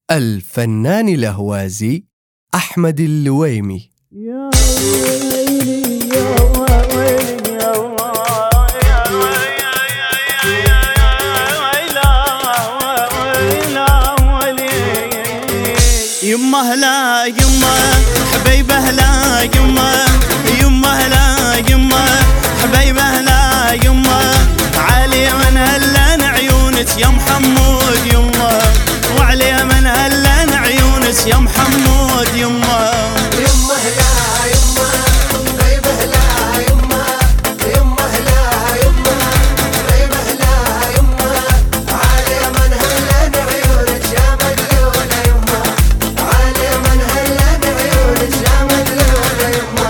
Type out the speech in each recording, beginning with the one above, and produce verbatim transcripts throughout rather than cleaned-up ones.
الفنان الأهوازي أحمد اللويمي. يا ويلي يا ويلي يا يمه لا يمه حبيبه لا يمه يمه لا يمه حبيبه لا يمه علي من هلان عيونك يا محمود يمه وعلي من هلان عيونك يا محمود يمه يمه لا يمه حبيبه لا يمه يمه لا يمه حبيبه لا يمه علي من هلان عيونك يا مدلولة يمه علي من هلان عيونك يا مدلولة يمه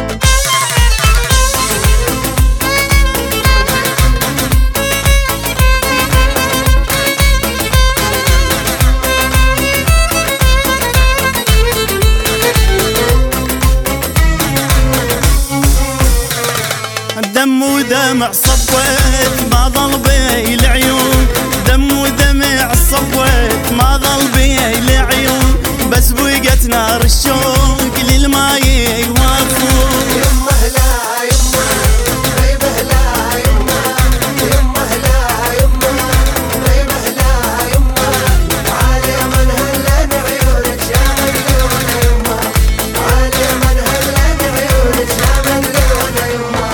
دم ودمع صبيت ما ظل بي العيون دم ودمع صبيت ما ظل بي العيون بس بقت نار الشوق للماي يوافون يمه لا يمه حبيبه لا يمه يمه لا يمه حبيبه لا يمه علي من هلان عيونك يا مدلولة يمه علي من هلان عيونك يا مدلولة يمه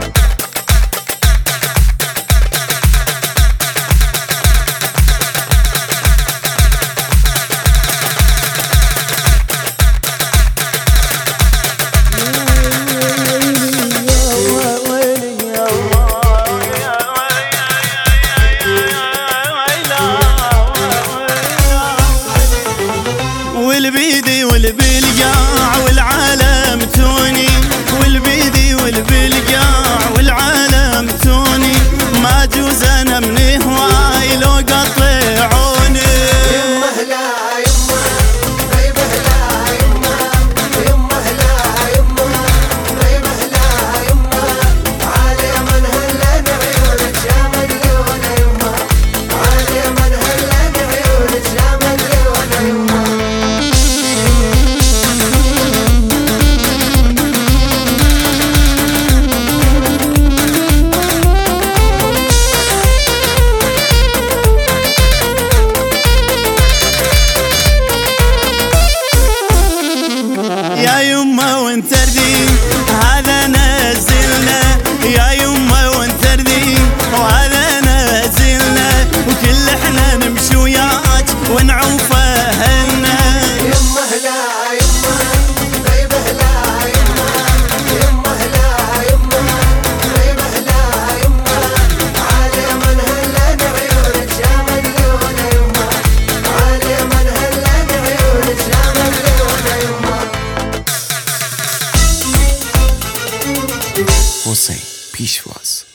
والبيدي والبلقاع والعالم توني والبيدي والبلقاع والعالم توني ما جوز انا من هواي لو قطعوني يمه لا يمه حبيبه لا يمه يمه لا يمه حبيبه لا يمه علي من هلان عيونك يا مدلولة يمه علي من هلان عيونك يا مدلولة يمه يا يمه وانت ردين هذا نزلنا يا يمه وانت ردين وهذا نزلنا وكل احنا نمشي وياك ونعوف اهلنا يمه لا يمه حبيبه لا يمه يمه لا يمه حبيبه لا يمه علي من هلان عيونك يا مدلولة يمه علي من هلان عيونك يا مدلولة يمه حسین پیشواز.